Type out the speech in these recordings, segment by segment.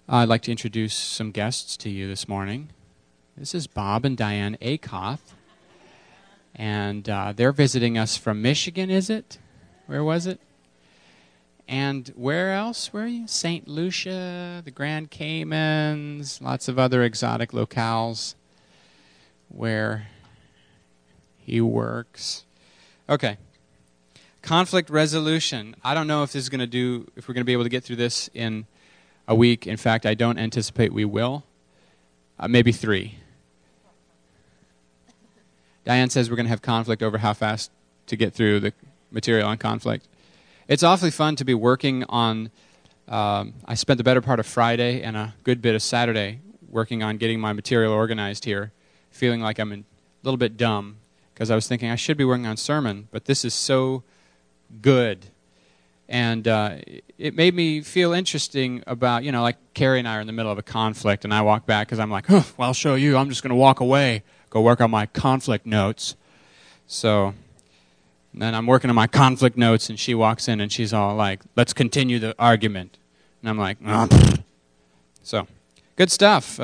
I'd like to introduce some guests to you this morning. This is Bob and Diane Akoff, and they're visiting us from Michigan, is it? Where was it? And where else were you? St. Lucia, the Grand Caymans, lots of other exotic locales where he works. Okay. Conflict resolution. I don't know if we're going to be able to get through this in a week. In fact, I don't anticipate we will. Maybe 3. Diane says we're going to have conflict over how fast to get through the material on conflict. It's awfully fun to be working on, I spent the better part of Friday and a good bit of Saturday working on getting my material organized here, feeling like I'm a little bit dumb, because I was thinking I should be working on sermon, but this is so good. And it made me feel interesting about, like Carrie and I are in the middle of a conflict, and I walk back because I'm like, well, I'll show you. I'm just going to walk away, go work on my conflict notes. So then I'm working on my conflict notes, and she walks in, and she's all like, let's continue the argument. And I'm like, oh. So, good stuff.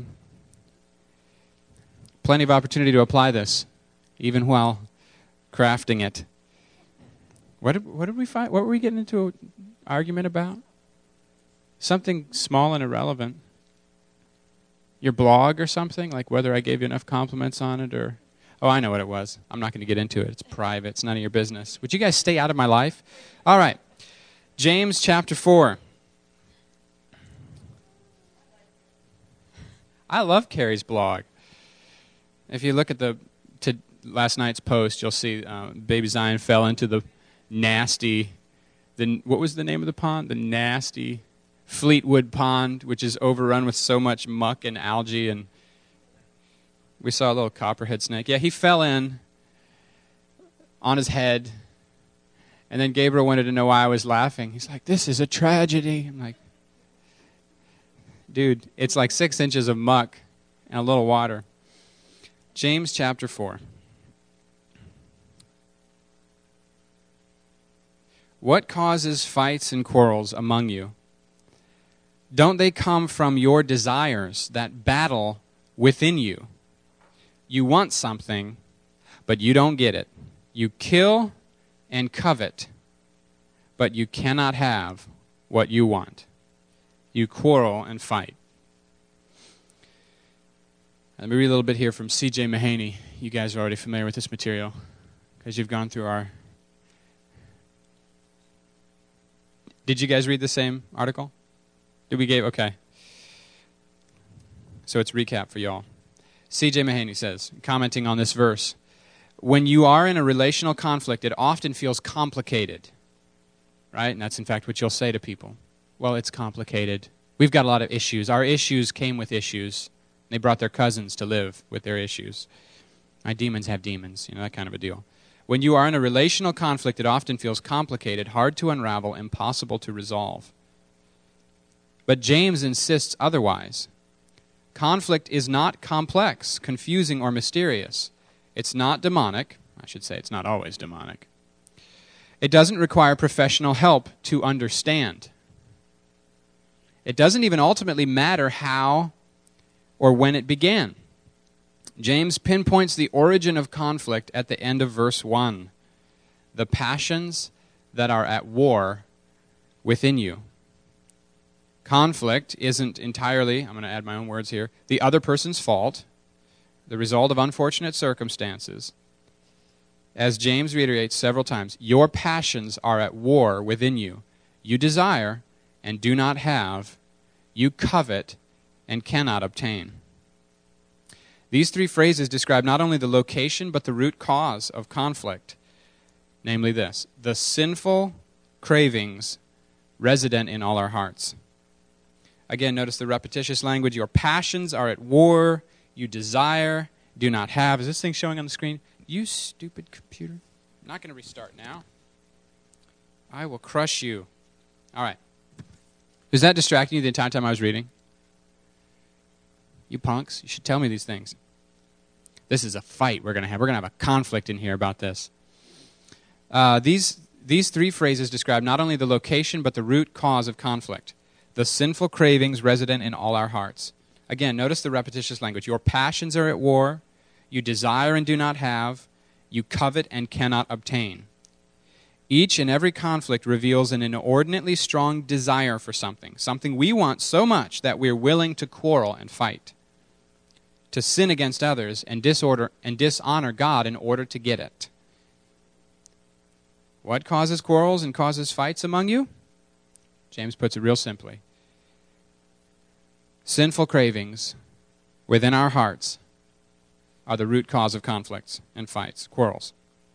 Plenty of opportunity to apply this, even while crafting it. What did we find? What were we getting into an argument about? Something small and irrelevant. Your blog or something? Like whether I gave you enough compliments on it or... Oh, I know what it was. I'm not going to get into it. It's private. It's none of your business. Would you guys stay out of my life? All right. James chapter 4. I love Carrie's blog. If you look at last night's post, you'll see baby Zion fell into the nasty, what was the name of the pond? The nasty Fleetwood Pond, which is overrun with so much muck and algae, and we saw a little copperhead snake. Yeah, he fell in on his head, and then Gabriel wanted to know why I was laughing. He's like, this is a tragedy. I'm like, dude, it's like 6 inches of muck and a little water. James chapter 4. What causes fights and quarrels among you? Don't they come from your desires that battle within you? You want something, but you don't get it. You kill and covet, but you cannot have what you want. You quarrel and fight. Let me read a little bit here from C.J. Mahaney. You guys are already familiar with this material because you've gone through our... Did you guys read the same article? Okay. So it's recap for y'all. C.J. Mahaney says, commenting on this verse, when you are in a relational conflict, it often feels complicated. Right? And that's in fact what you'll say to people. Well, it's complicated. We've got a lot of issues. Our issues came with issues. They brought their cousins to live with their issues. My demons have demons, that kind of a deal. When you are in a relational conflict, it often feels complicated, hard to unravel, impossible to resolve. But James insists otherwise. Conflict is not complex, confusing, or mysterious. It's not demonic. I should say it's not always demonic. It doesn't require professional help to understand. It doesn't even ultimately matter how or when it began. James pinpoints the origin of conflict at the end of verse 1. The passions that are at war within you. Conflict isn't entirely, I'm going to add my own words here, the other person's fault, the result of unfortunate circumstances. As James reiterates several times, your passions are at war within you. You desire and do not have. You covet and cannot obtain. These 3 phrases describe not only the location, but the root cause of conflict. Namely this, the sinful cravings resident in all our hearts. Again, notice the repetitious language. Your passions are at war. You desire, do not have. Is this thing showing on the screen? You stupid computer. I'm not going to restart now. I will crush you. All right. Was that distracting you the entire time I was reading? You punks, you should tell me these things. This is a fight we're going to have. We're going to have a conflict in here about this. These 3 phrases describe not only the location, but the root cause of conflict. The sinful cravings resident in all our hearts. Again, notice the repetitious language. Your passions are at war. You desire and do not have. You covet and cannot obtain. Each and every conflict reveals an inordinately strong desire for something we want so much that we're willing to quarrel and fight, to sin against others and dishonor God in order to get it. What causes quarrels and causes fights among you? James puts it real simply. Sinful cravings within our hearts are the root cause of conflicts and fights, quarrels.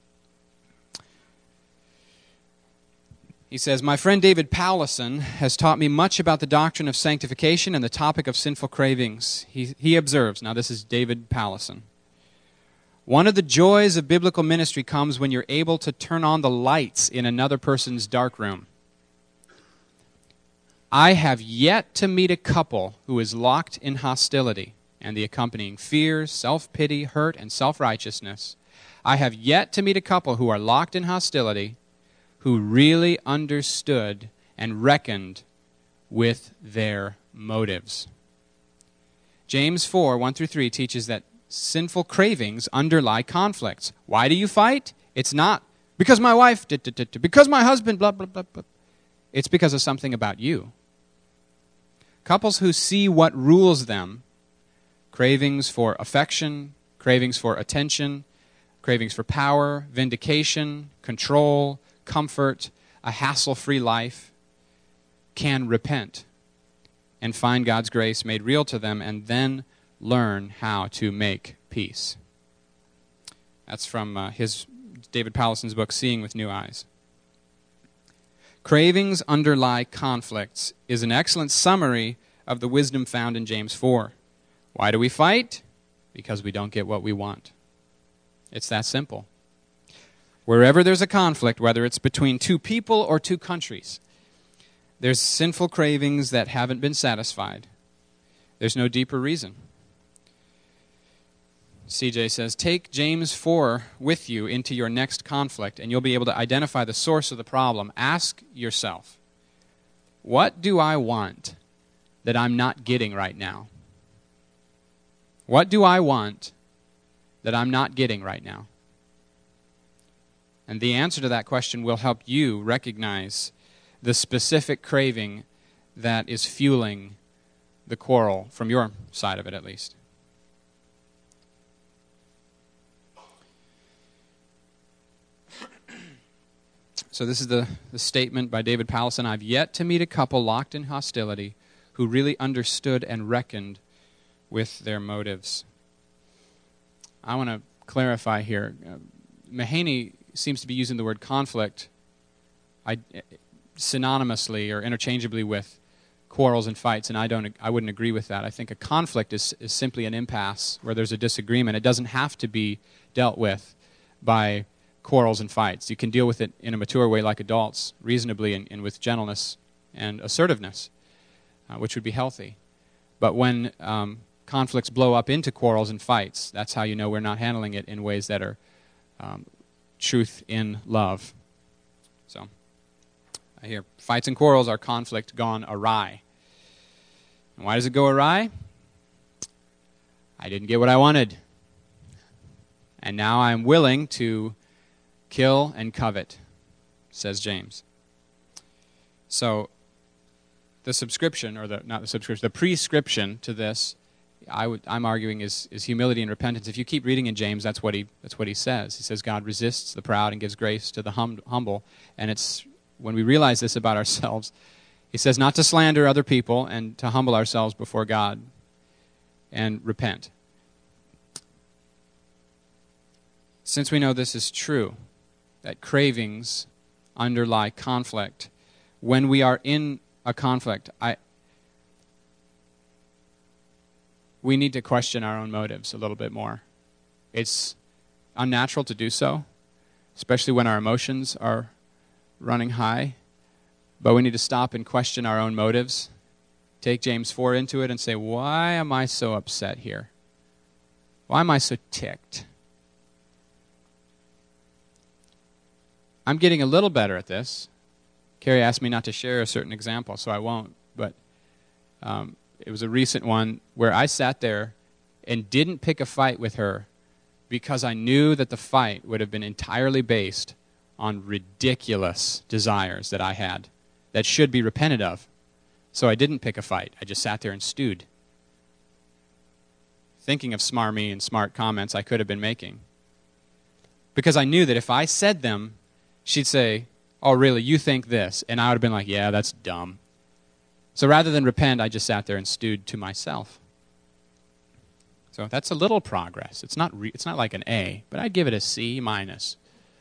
He says, my friend David Powlison has taught me much about the doctrine of sanctification and the topic of sinful cravings. He observes, now this is David Powlison, one of the joys of biblical ministry comes when you're able to turn on the lights in another person's dark room. I have yet to meet a couple who is locked in hostility and the accompanying fears, self-pity, hurt, and self-righteousness. I have yet to meet a couple who are locked in hostility who really understood and reckoned with their motives. James 4, 1-3 teaches that sinful cravings underlie conflicts. Why do you fight? It's not because my wife did, because my husband, blah, blah, blah, blah. It's because of something about you. Couples who see what rules them, cravings for affection, cravings for attention, cravings for power, vindication, control, comfort, a hassle-free life, can repent and find God's grace made real to them and then learn how to make peace. That's from David Powlison's book, Seeing with New Eyes. Cravings underlie conflicts is an excellent summary of the wisdom found in James 4. Why do we fight? Because we don't get what we want. It's that simple. Wherever there's a conflict, whether it's between two people or two countries, there's sinful cravings that haven't been satisfied. There's no deeper reason. CJ says, take James 4 with you into your next conflict, and you'll be able to identify the source of the problem. Ask yourself, what do I want that I'm not getting right now? What do I want that I'm not getting right now? And the answer to that question will help you recognize the specific craving that is fueling the quarrel, from your side of it at least. So this is the statement by David Powlison. I've yet to meet a couple locked in hostility who really understood and reckoned with their motives. I want to clarify here. Mahaney seems to be using the word conflict synonymously or interchangeably with quarrels and fights, and I wouldn't agree with that. I think a conflict is simply an impasse where there's a disagreement. It doesn't have to be dealt with by quarrels and fights. You can deal with it in a mature way like adults, reasonably and with gentleness and assertiveness, which would be healthy. But when conflicts blow up into quarrels and fights, that's how you know we're not handling it in ways that are truth in love. So I hear fights and quarrels are conflict gone awry. And why does it go awry? I didn't get what I wanted. And now I'm willing to kill and covet, says James. So the subscription, or the prescription to this, I'm arguing is humility and repentance. If you keep reading in James, that's what he says. He says God resists the proud and gives grace to the humble. And it's when we realize this about ourselves, he says not to slander other people and to humble ourselves before God and repent. Since we know this is true, that cravings underlie conflict, when we are in a conflict, we need to question our own motives a little bit more. It's unnatural to do so, especially when our emotions are running high, but we need to stop and question our own motives. Take James 4 into it and say, why am I so upset here? Why am I so ticked? I'm getting a little better at this. Carrie asked me not to share a certain example, so I won't. But It was a recent one where I sat there and didn't pick a fight with her because I knew that the fight would have been entirely based on ridiculous desires that I had that should be repented of. So I didn't pick a fight. I just sat there and stewed, thinking of smarmy and smart comments I could have been making. Because I knew that if I said them, she'd say, "Oh, really, you think this?" And I would have been like, "Yeah, that's dumb." So rather than repent, I just sat there and stewed to myself. So that's a little progress. It's not like an A, but I'd give it a C minus.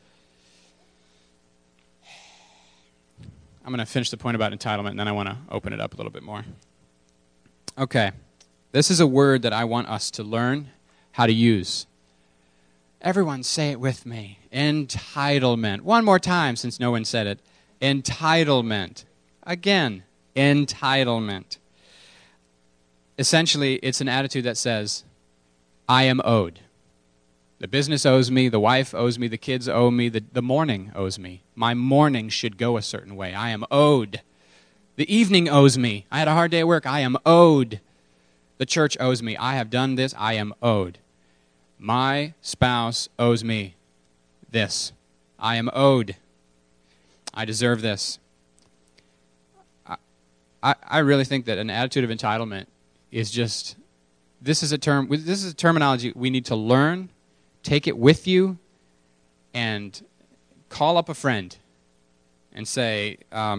I'm going to finish the point about entitlement, and then I want to open it up a little bit more. Okay. This is a word that I want us to learn how to use. Everyone say it with me. Entitlement. One more time, since no one said it. Entitlement. Again, entitlement. Essentially, it's an attitude that says, I am owed. The business owes me, the wife owes me, the kids owe me, the morning owes me. My morning should go a certain way. I am owed. The evening owes me. I had a hard day at work. I am owed. The church owes me. I have done this. I am owed. My spouse owes me this. I am owed. I deserve this. I really think that an attitude of entitlement is just, this is a terminology we need to learn, take it with you, and call up a friend and say,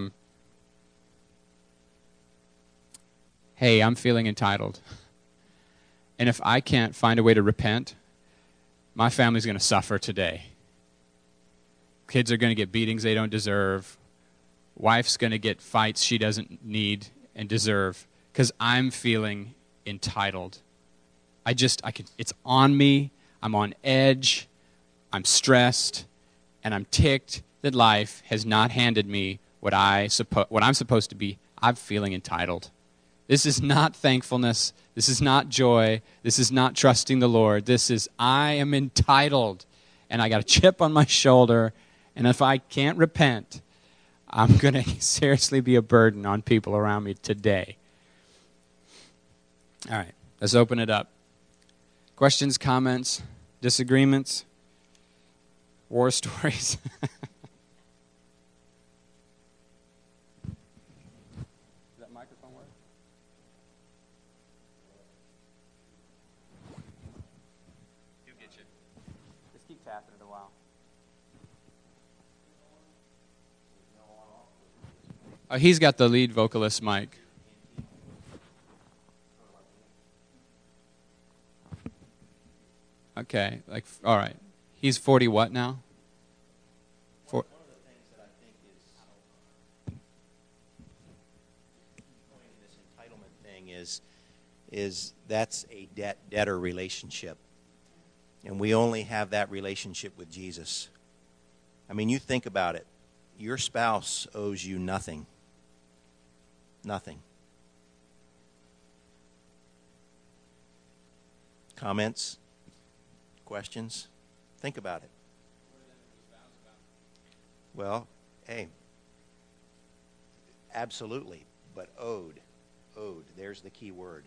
hey, I'm feeling entitled. And if I can't find a way to repent, my family's going to suffer today. Kids are going to get beatings they don't deserve. Wife's going to get fights she doesn't need and deserve because I'm feeling entitled. It's on me. I'm on edge. I'm stressed, and I'm ticked that life has not handed me what I'm supposed to be. I'm feeling entitled. This is not thankfulness. This is not joy. This is not trusting the Lord. This is, I am entitled, and I got a chip on my shoulder, and if I can't repent, I'm going to seriously be a burden on people around me today. All right, let's open it up. Questions, comments, disagreements, war stories. Does that microphone work? You'll get you. Just keep tapping it a while. Oh, he's got the lead vocalist mic. Okay, all right. He's 40 what now? One of the things that I think is pointing this entitlement thing is that's a debtor relationship. And we only have that relationship with Jesus. I mean, you think about it. Your spouse owes you nothing. Nothing. Comments? Questions? Think about it. Well, hey, absolutely, but owed. There's the key word.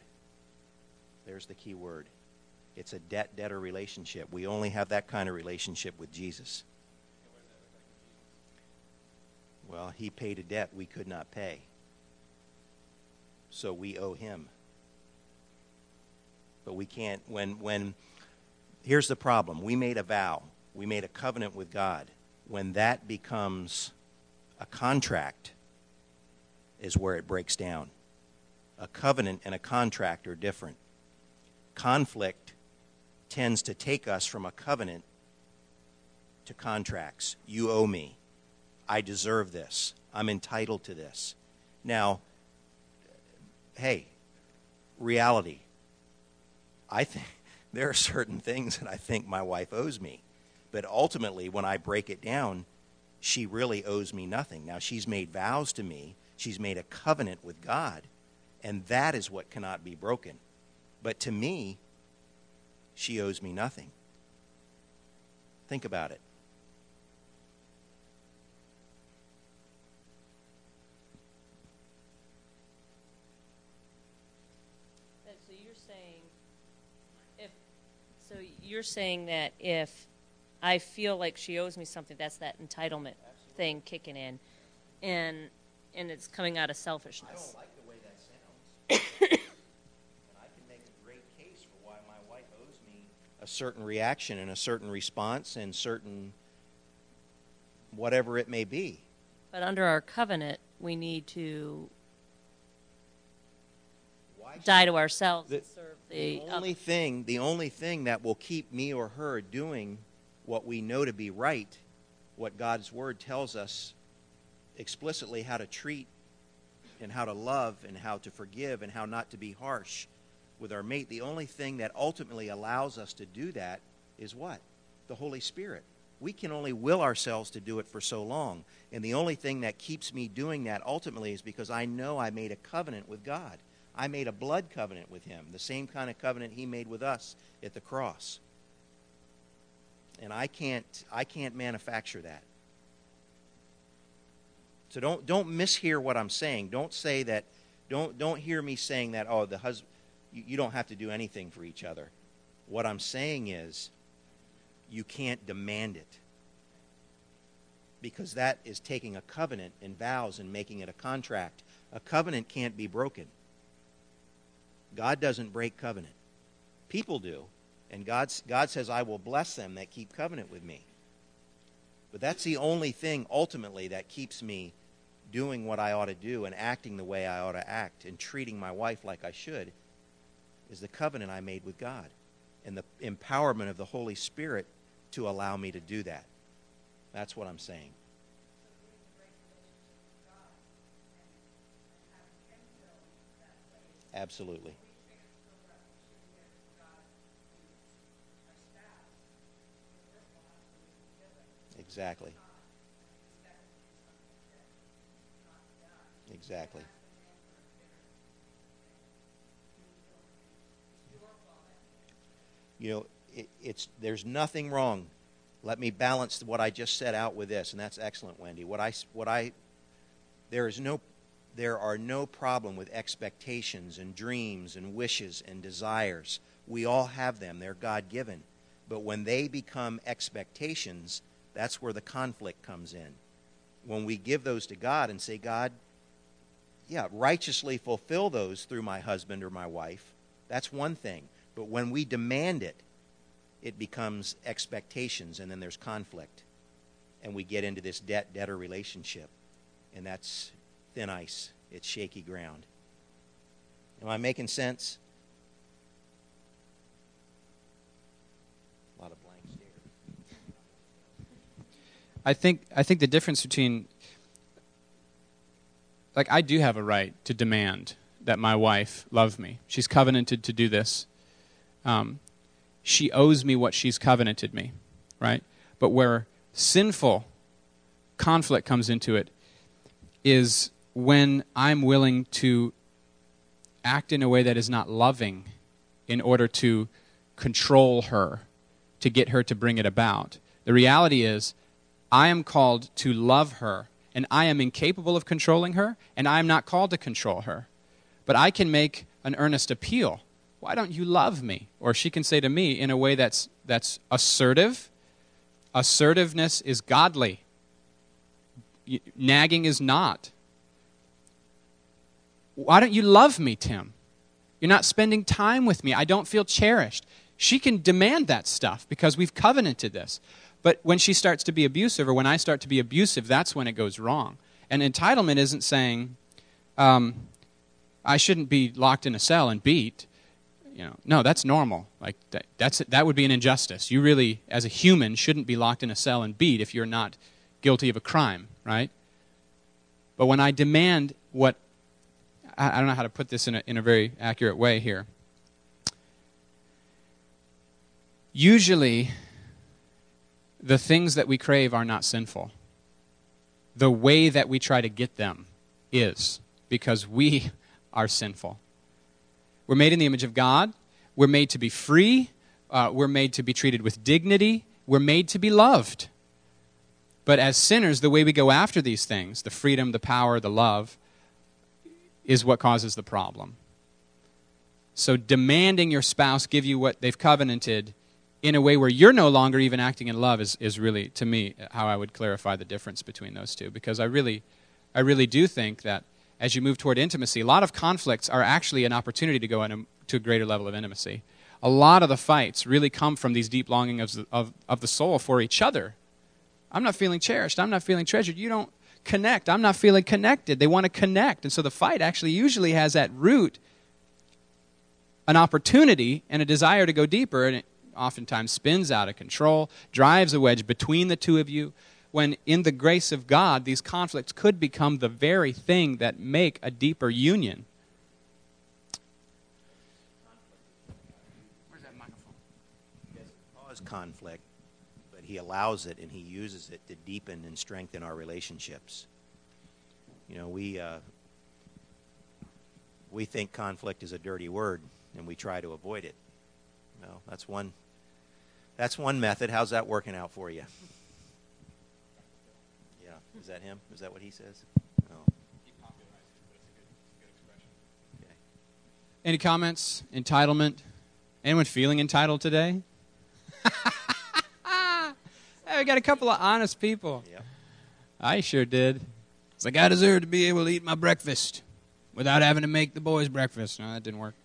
It's a debtor relationship. We only have that kind of relationship with Jesus. Well, he paid a debt we could not pay. So we owe him. But we can't, here's the problem. We made a vow. We made a covenant with God. When that becomes a contract is where it breaks down. A covenant and a contract are different. Conflict tends to take us from a covenant to contracts. You owe me. I deserve this. I'm entitled to this. Now, hey, reality. I think there are certain things that I think my wife owes me. But ultimately, when I break it down, she really owes me nothing. Now, she's made vows to me. She's made a covenant with God. And that is what cannot be broken. But to me, she owes me nothing. Think about it. you're saying that if I feel like she owes me something, that's that entitlement thing kicking in, and it's coming out of selfishness. I don't like the way that sounds. And I can make a great case for why my wife owes me a certain reaction and a certain response and certain whatever it may be. But under our covenant, we need to die to ourselves and serve the only thing that will keep me or her doing what we know to be right, what God's Word tells us explicitly how to treat and how to love and how to forgive and how not to be harsh with our mate, the only thing that ultimately allows us to do that is what? The Holy Spirit. We can only will ourselves to do it for so long. And the only thing that keeps me doing that ultimately is because I know I made a covenant with God. I made a blood covenant with Him, the same kind of covenant He made with us at the cross. And I can't manufacture that. So don't mishear what I'm saying. Don't say that. Don't hear me saying that. Oh, the husband, you don't have to do anything for each other. What I'm saying is, you can't demand it, because that is taking a covenant and vows and making it a contract. A covenant can't be broken. God doesn't break covenant. People do, and God says, "I will bless them that keep covenant with me." But that's the only thing ultimately that keeps me doing what I ought to do and acting the way I ought to act and treating my wife like I should, is the covenant I made with God and the empowerment of the Holy Spirit to allow me to do that. That's what I'm saying. Absolutely. Exactly. Exactly. You know, there's nothing wrong. Let me balance what I just set out with this, and that's excellent, Wendy. There are no problem with expectations and dreams and wishes and desires. We all have them. They're God-given. But when they become expectations, that's where the conflict comes in. When we give those to God and say, "God, righteously fulfill those through my husband or my wife," that's one thing. But when we demand it, it becomes expectations, and then there's conflict. And we get into this debtor relationship. And that's thin ice. It's shaky ground. Am I making sense? A lot of blank stares. I think the difference between, like, I do have a right to demand that my wife love me. She's covenanted to do this. She owes me what she's covenanted me, right? But where sinful conflict comes into it is when I'm willing to act in a way that is not loving in order to control her, to get her to bring it about. The reality is, I am called to love her, and I am incapable of controlling her, and I am not called to control her. But I can make an earnest appeal. Why don't you love me? Or she can say to me in a way that's assertive. Assertiveness is godly. Nagging is not. Why don't you love me, Tim? You're not spending time with me. I don't feel cherished. She can demand that stuff because we've covenanted this. But when she starts to be abusive, or when I start to be abusive, that's when it goes wrong. And entitlement isn't saying, I shouldn't be locked in a cell and beat. No, that's normal. Like that would be an injustice. You really, as a human, shouldn't be locked in a cell and beat if you're not guilty of a crime, right? But when I demand what, I don't know how to put this in a very accurate way here. Usually, the things that we crave are not sinful. The way that we try to get them is, because we are sinful. We're made in the image of God. We're made to be free. We're made to be treated with dignity. We're made to be loved. But as sinners, the way we go after these things, the freedom, the power, the love, is what causes the problem. So demanding your spouse give you what they've covenanted in a way where you're no longer even acting in love is really, to me, how I would clarify the difference between those two. Because I really do think that as you move toward intimacy, a lot of conflicts are actually an opportunity to go to a greater level of intimacy. A lot of the fights really come from these deep longings of the soul for each other. I'm not feeling cherished. I'm not feeling treasured. You don't connect. I'm not feeling connected. They want to connect. And so the fight actually usually has at root an opportunity and a desire to go deeper, and it oftentimes spins out of control, drives a wedge between the two of you, when in the grace of God, these conflicts could become the very thing that make a deeper union. Where's that microphone? He doesn't cause conflict, but he allows it and he uses it to deepen and strengthen our relationships. You know, we think conflict is a dirty word, and we try to avoid it. Well, that's one method. How's that working out for you? Yeah. Is that him? Is that what he says? No. Okay. Any comments? Entitlement? Anyone feeling entitled today? Hey, we got a couple of honest people. Yeah. I sure did. It's like, I deserve to be able to eat my breakfast without having to make the boys breakfast. No, that didn't work.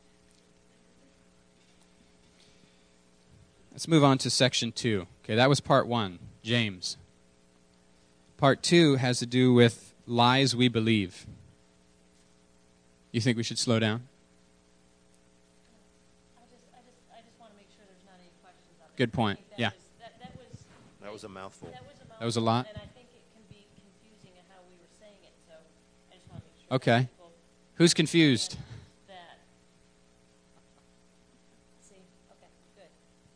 Let's move on to section 2. Okay, that was part 1, James. Part 2 has to do with lies we believe. You think we should slow down? I just want to make sure there's not any questions on it. Good point. Yeah. That was a mouthful. That was a lot? And I think it can be confusing in how we were saying it, so I just want to make sure. Okay. People Who's confused? that. See, okay, good.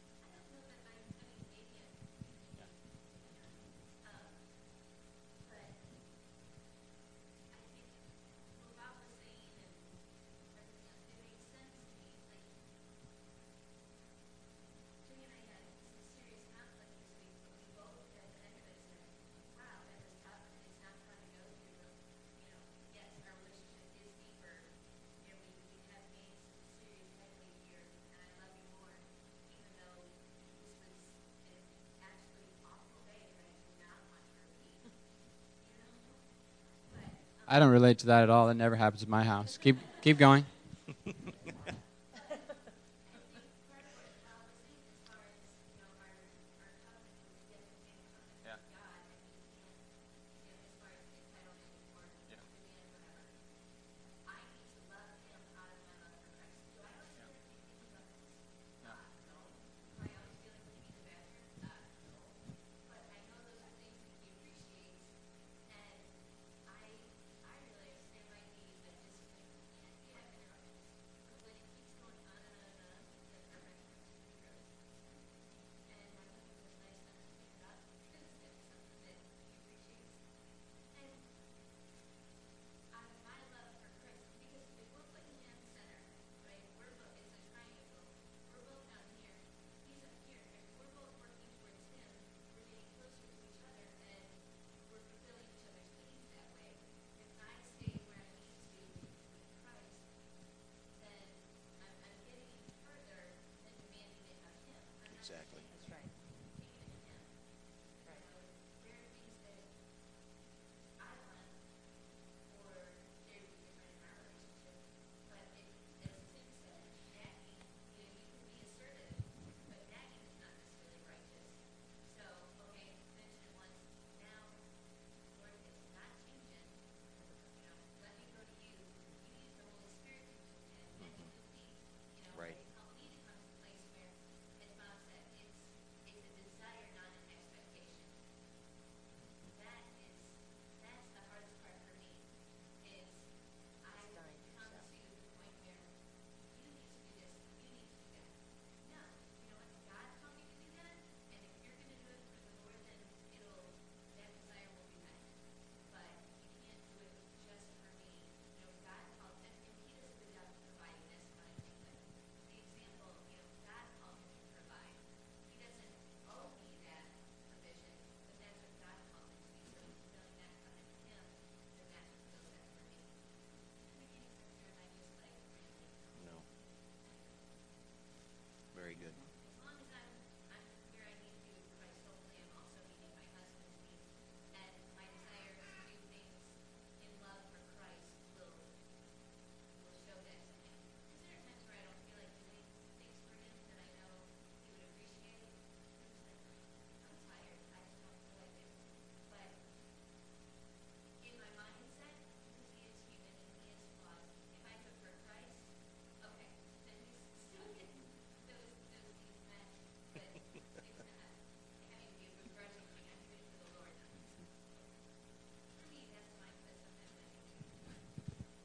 I don't relate to that at all. That never happens in my house. Keep going.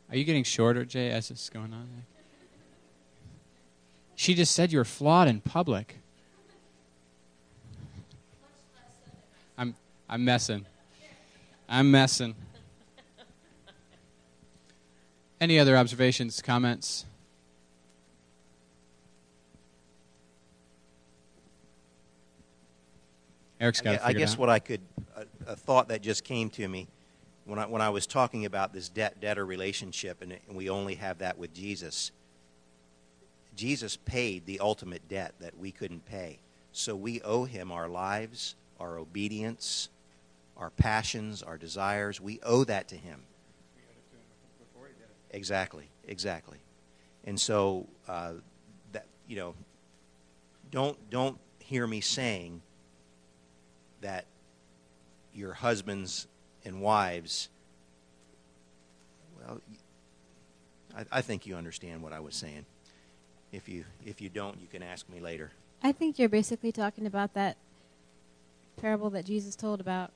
Are you getting shorter, Jay, as this is going on? She just said you're flawed in public. I'm messing. I'm messing. Any other observations, comments? Eric's got it I figured guess out. what I could, a thought that just came to me when I was talking about this debtor relationship, and we only have that with Jesus. Jesus paid the ultimate debt that we couldn't pay. So we owe him our lives, our obedience, our passions, our desires. We owe that to him. Exactly. And so that, you know, don't hear me saying that your husbands and wives, well, I think you understand what I was saying. If you don't, you can ask me later. I think you're basically talking about that parable that Jesus told about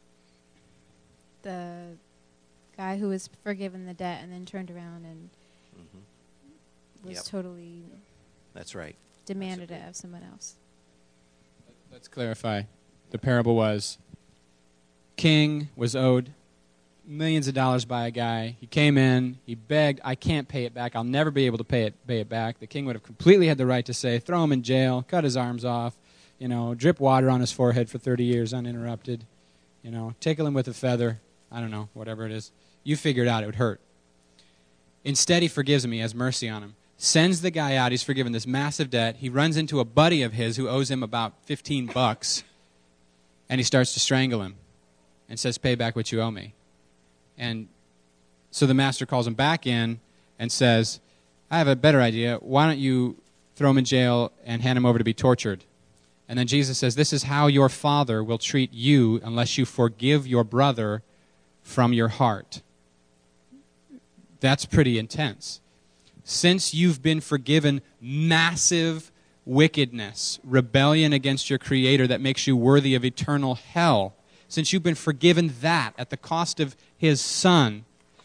the guy who was forgiven the debt and then turned around and was totally That's right. demanded it of someone else. Let's clarify. The parable was, king was owed millions of dollars by a guy. He came in, he begged, I can't pay it back. I'll never be able to pay it back. The king would have completely had the right to say, throw him in jail, cut his arms off, drip water on his forehead for 30 years uninterrupted, tickle him with a feather, I don't know, whatever it is. You figured out it would hurt. Instead, he forgives him. He has mercy on him. Sends the guy out. He's forgiven this massive debt. He runs into a buddy of his who owes him about $15, and he starts to strangle him and says, pay back what you owe me. And so the master calls him back in and says, I have a better idea. Why don't you throw him in jail and hand him over to be tortured? And then Jesus says, this is how your Father will treat you unless you forgive your brother from your heart. That's pretty intense. Since you've been forgiven massive wickedness, rebellion against your Creator that makes you worthy of eternal hell, since you've been forgiven that at the cost of His Son,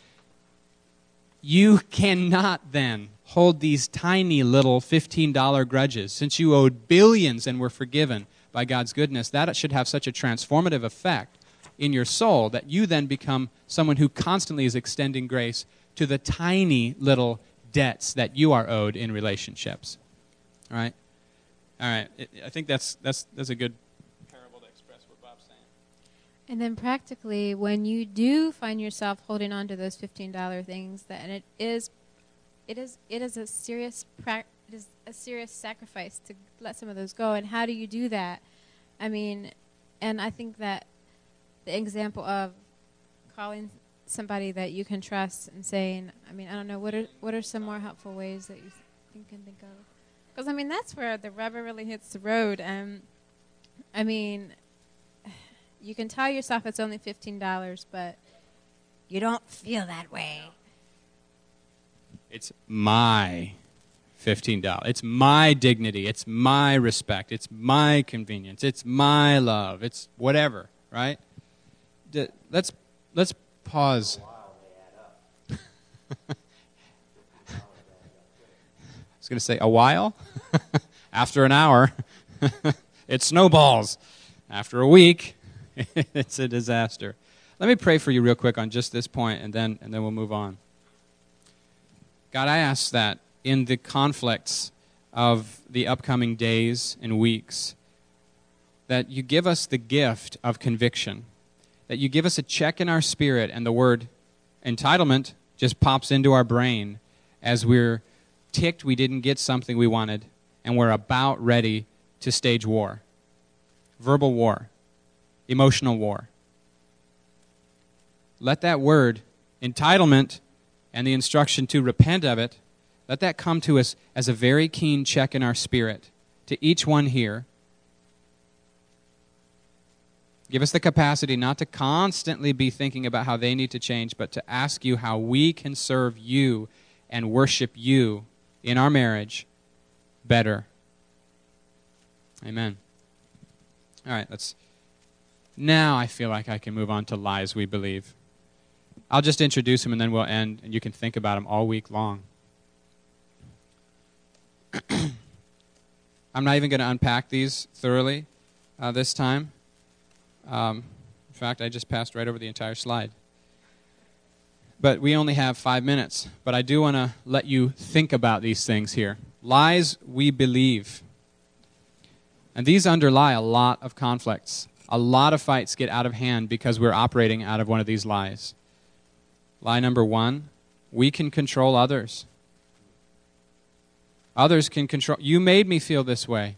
you cannot then hold these tiny little $15 grudges. Since you owed billions and were forgiven by God's goodness, that should have such a transformative effect in your soul that you then become someone who constantly is extending grace to the tiny little debts that you are owed in relationships. All right? I think that's a good parable to express what Bob's saying. And then practically, when you do find yourself holding on to those $15 things, and it is a serious sacrifice to let some of those go. And how do you do that? I mean, and I think that the example of calling somebody that you can trust and saying, I mean, I don't know, what are some more helpful ways that you can think of? Because, I mean, that's where the rubber really hits the road. I mean, you can tell yourself it's only $15, but you don't feel that way. It's my $15. It's my dignity. It's my respect. It's my convenience. It's my love. It's whatever, right? Let's pause. I was going to say a while. After an hour, it snowballs. After a week, it's a disaster. Let me pray for you real quick on just this point, and then we'll move on. God, I ask that in the conflicts of the upcoming days and weeks, that you give us the gift of conviction, that you give us a check in our spirit, and the word entitlement just pops into our brain as we're ticked we didn't get something we wanted, and we're about ready to stage war. Verbal war, emotional war. Let that word, entitlement, and the instruction to repent of it, let that come to us as a very keen check in our spirit, to each one here. Give us the capacity not to constantly be thinking about how they need to change, but to ask you how we can serve you and worship you in our marriage better. Amen. All right, now I feel like I can move on to lies we believe. I'll just introduce them and then we'll end, and you can think about them all week long. I'm not even going to unpack these thoroughly this time. In fact, I just passed right over the entire slide. But we only have 5 minutes. But I do want to let you think about these things here. Lies we believe. And these underlie a lot of conflicts. A lot of fights get out of hand because we're operating out of one of these lies. Lie number 1, we can control others. Others can control. You made me feel this way.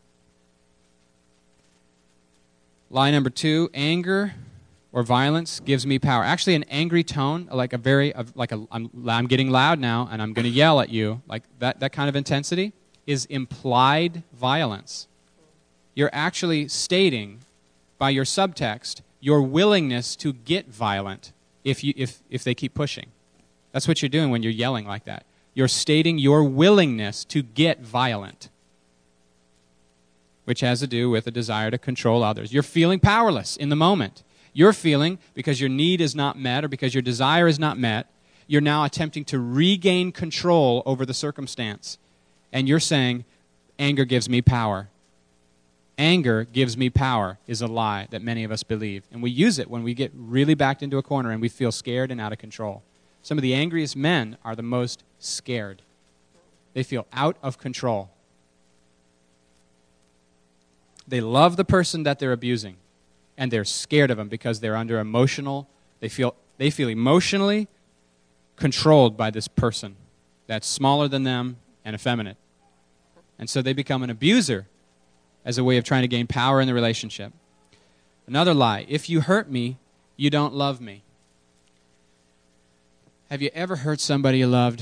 Lie number 2, anger or violence gives me power. Actually, an angry tone, I'm getting loud now and I'm going to yell at you, like that kind of intensity is implied violence. You're actually stating by your subtext your willingness to get violent if they keep pushing. That's what you're doing when you're yelling like that. You're stating your willingness to get violent, which has to do with a desire to control others. You're feeling powerless in the moment. You're feeling, because your need is not met or because your desire is not met, you're now attempting to regain control over the circumstance. And you're saying, anger gives me power. Anger gives me power is a lie that many of us believe. And we use it when we get really backed into a corner and we feel scared and out of control. Some of the angriest men are the most scared. They feel out of control. They love the person that they're abusing, and they're scared of them because they're under they feel emotionally controlled by this person that's smaller than them and effeminate. And so they become an abuser as a way of trying to gain power in the relationship. Another lie, if you hurt me, you don't love me. Have you ever hurt somebody you loved?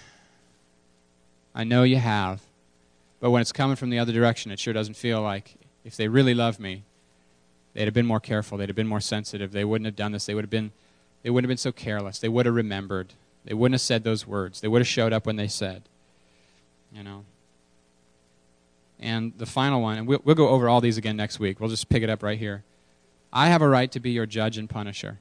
I know you have. But when it's coming from the other direction, it sure doesn't feel like if they really loved me, they'd have been more careful, they'd have been more sensitive, they wouldn't have done this, they wouldn't have been so careless, they would have remembered, they wouldn't have said those words, they would have showed up when they said, you know. And the final one, and we'll go over all these again next week, we'll just pick it up right here. I have a right to be your judge and punisher.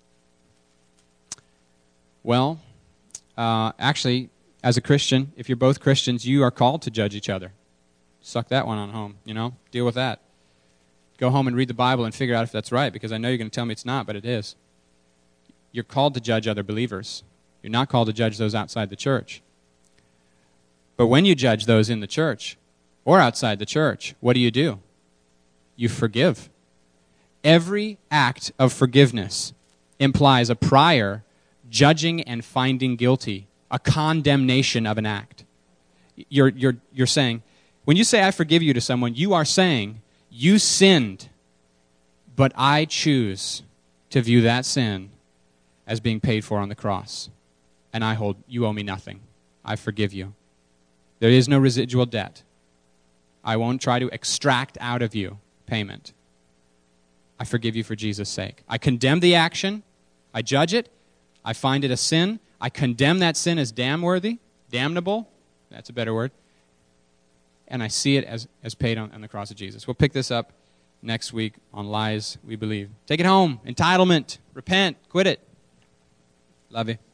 Well, actually, as a Christian, if you're both Christians, you are called to judge each other. Suck that one on home, you know? Deal with that. Go home and read the Bible and figure out if that's right, because I know you're going to tell me it's not, but it is. You're called to judge other believers. You're not called to judge those outside the church. But when you judge those in the church or outside the church, what do? You forgive. Every act of forgiveness implies a prior judging and finding guilty, a condemnation of an act. You're saying, when you say I forgive you to someone, you are saying you sinned, but I choose to view that sin as being paid for on the cross. And I hold, you owe me nothing. I forgive you. There is no residual debt. I won't try to extract out of you payment. I forgive you for Jesus' sake. I condemn the action. I judge it. I find it a sin. I condemn that sin as damnable. That's a better word. And I see it as paid on the cross of Jesus. We'll pick this up next week on lies we believe. Take it home. Entitlement. Repent. Quit it. Love you.